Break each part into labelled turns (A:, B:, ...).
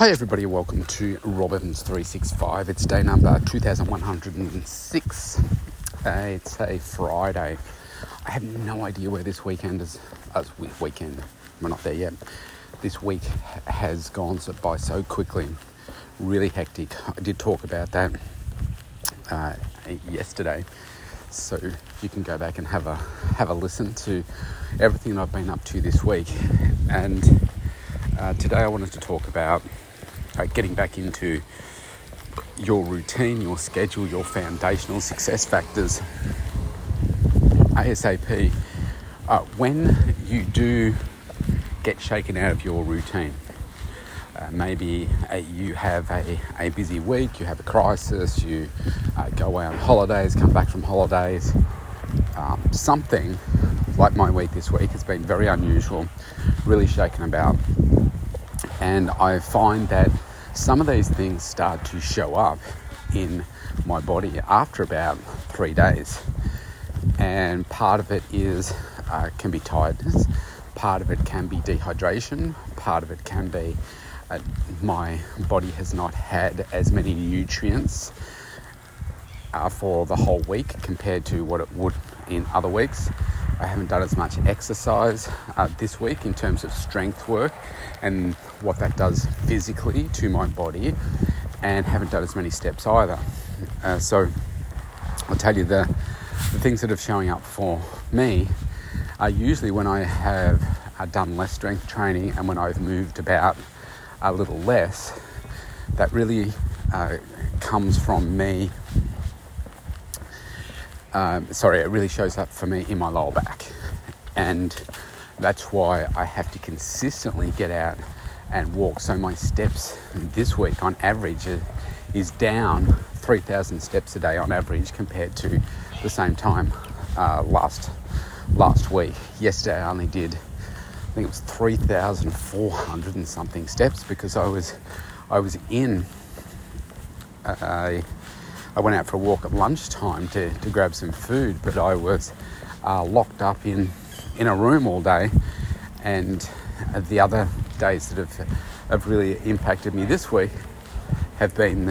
A: Hi everybody, welcome to Rob Evans 365. It's day number 2106. It's a Friday. I have no idea where this weekend is. Weekend, we're not there yet. This week has gone by so quickly, really hectic. I did talk about that yesterday, so you can go back and have a listen to everything I've been up to this week. And today I wanted to talk about getting back into your routine, your schedule, your foundational success factors ASAP. When you do get shaken out of your routine, maybe you have a busy week, you have a crisis, you go away on holidays, come back from holidays, something like my week this week has been very unusual, really shaken about. And I find that some of these things start to show up in my body after about 3 days. And part of it can be tiredness, part of it can be dehydration, part of it can be my body has not had as many nutrients for the whole week compared to what it would in other weeks. I haven't done as much exercise this week in terms of strength work and what that does physically to my body, and haven't done as many steps either. So I'll tell you the things that are showing up for me are usually when I have done less strength training and when I've moved about a little less. That really comes from me. It really shows up for me in my lower back, and that's why I have to consistently get out and walk. So my steps this week on average is down 3,000 steps a day on average compared to the same time last week. Yesterday I only did, I think it was 3,400 and something steps because I was in I went out for a walk at lunchtime to grab some food, but I was locked up in a room all day. And the other days that have really impacted me this week have been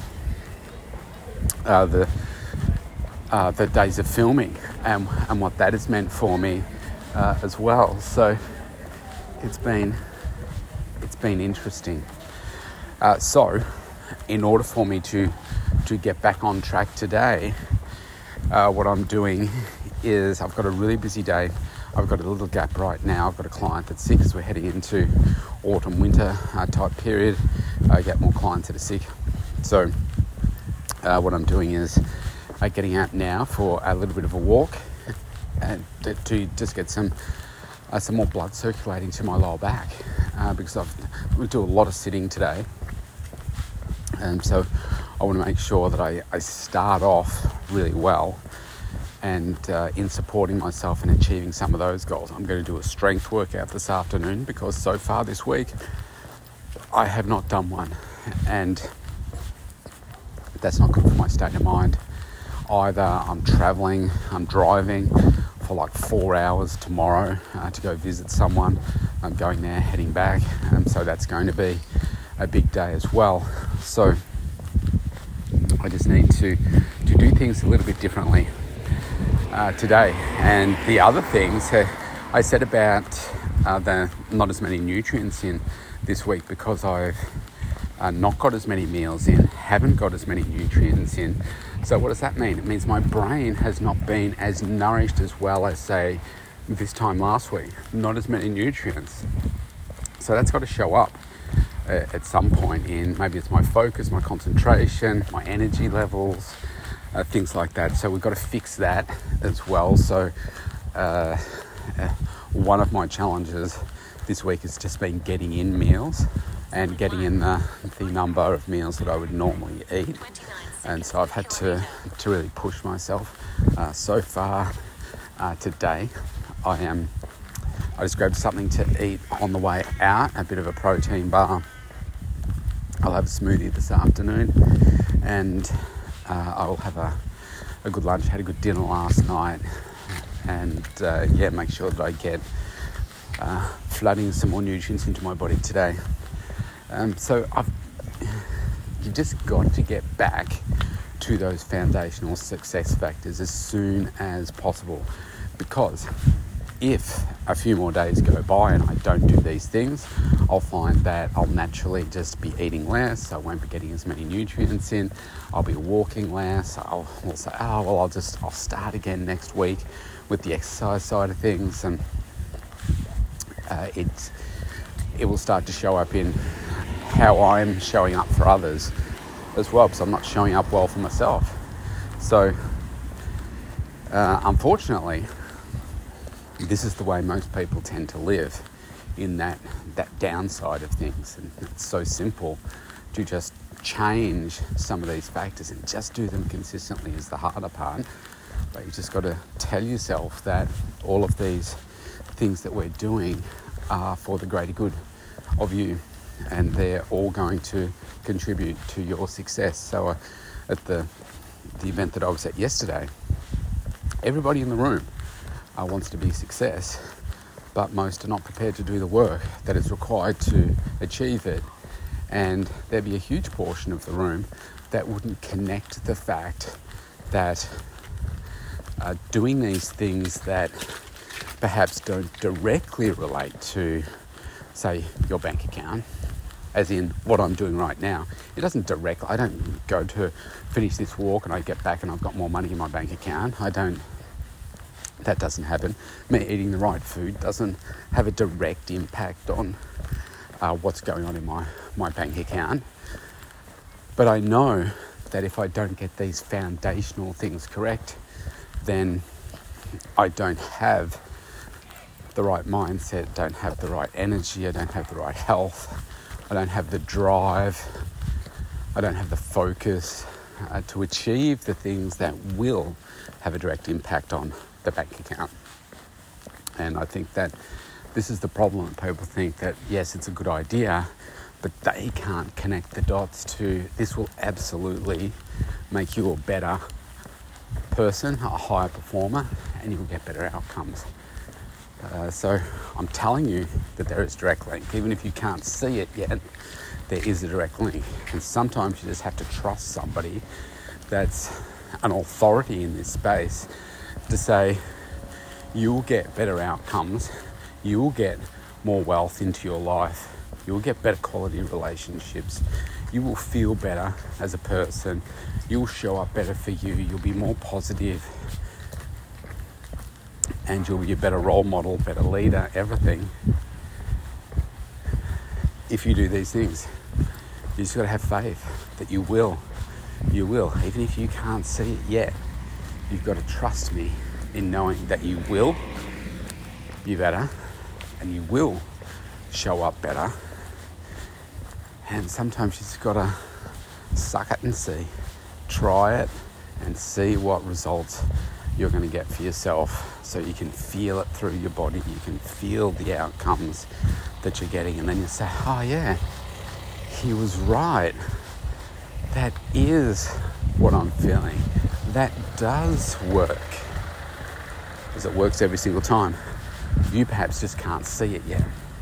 A: the days of filming and what that has meant for me as well. So it's been interesting. So in order for me to get back on track today, what I'm doing is I've got a really busy day. I've got a little gap right now. I've got a client that's sick as we're heading into autumn, winter type period. I get more clients that are sick. So what I'm doing is getting out now for a little bit of a walk and to just get some more blood circulating to my lower back because I'm going to do a lot of sitting today. And so I want to make sure that I start off really well and in supporting myself and achieving some of those goals. I'm going to do a strength workout this afternoon because so far this week I have not done one, and that's not good for my state of mind either. I'm traveling, I'm driving for like 4 hours tomorrow to go visit someone. I'm going there, heading back, so that's going to be a big day as well. So I just need to do things a little bit differently today. And the other things I said about the not as many nutrients in this week because I've not got as many meals in, haven't got as many nutrients in. So what does that mean? It means my brain has not been as nourished as well as, say, this time last week. Not as many nutrients. So that's got to show up at some point in, maybe it's my focus, my concentration, my energy levels, things like that. So we've got to fix that as well. So one of my challenges this week has just been getting in meals and getting in the number of meals that I would normally eat. And so I've had to really push myself. So far today, I just grabbed something to eat on the way out, a bit of a protein bar. I'll have a smoothie this afternoon, and I'll have a good lunch. Had a good dinner last night, and make sure that I get flooding some more nutrients into my body today. So you've just got to get back to those foundational success factors as soon as possible, because if a few more days go by and I don't do these things, I'll find that I'll naturally just be eating less. I won't be getting as many nutrients in. I'll be walking less. I'll say, I'll start again next week with the exercise side of things, and it will start to show up in how I'm showing up for others as well, because I'm not showing up well for myself. So unfortunately, this is the way most people tend to live, in that downside of things. And it's so simple to just change some of these factors and just do them consistently is the harder part. But you just got to tell yourself that all of these things that we're doing are for the greater good of you, and they're all going to contribute to your success. So at the event that I was at yesterday, everybody in the room wants to be success, but most are not prepared to do the work that is required to achieve it. And there'd be a huge portion of the room that wouldn't connect the fact that doing these things that perhaps don't directly relate to, say, your bank account, as in what I'm doing right now. It doesn't directly, I don't go to finish this walk and I get back and I've got more money in my bank account. That doesn't happen. Me eating the right food doesn't have a direct impact on what's going on in my bank account. But I know that if I don't get these foundational things correct, then I don't have the right mindset, don't have the right energy, I don't have the right health, I don't have the drive, I don't have the focus to achieve the things that will have a direct impact on the bank account. And I think that this is the problem. People think that, yes, it's a good idea, but they can't connect the dots to this will absolutely make you a better person, a higher performer, and you'll get better outcomes. So I'm telling you that there is a direct link. Even if you can't see it yet, there is a direct link. And sometimes you just have to trust somebody that's an authority in this space to say, you'll get better outcomes, you'll get more wealth into your life, you'll get better quality relationships, you will feel better as a person, you'll show up better for you, you'll be more positive, and you'll be a better role model, better leader, everything. If you do these things, you just got to have faith that you will. You will. Even if you can't see it yet, you've got to trust me in knowing that you will be better and you will show up better. And sometimes you just got to suck it and see. Try it and see what results you're going to get for yourself, so you can feel it through your body, you can feel the outcomes that you're getting, and then you say, oh yeah, he was right. That is what I'm feeling. That does work. Because it works every single time. You perhaps just can't see it yet.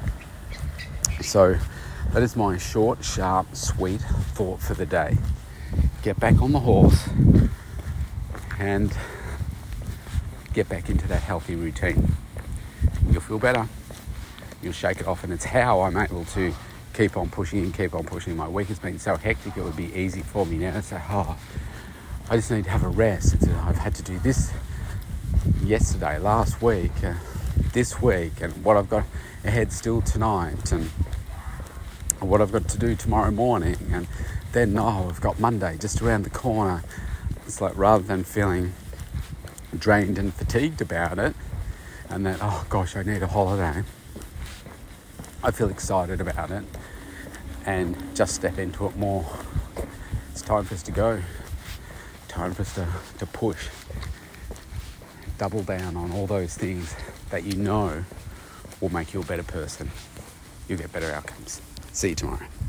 A: So that is my short, sharp, sweet thought for the day. Get back on the horse and get back into that healthy routine. You'll feel better. You'll shake it off, and it's how I'm able to keep on pushing. My week has been so hectic, it would be easy for me now to say, I just need to have a rest. I've had to do this yesterday, last week, this week, and what I've got ahead still tonight, and what I've got to do tomorrow morning, and then I've got Monday just around the corner. It's like, rather than feeling drained and fatigued about it, and that, oh gosh, I need a holiday, I feel excited about it and just step into it more. It's time for us to go. Time for us to push. Double down on all those things that you know will make you a better person. You'll get better outcomes. See you tomorrow.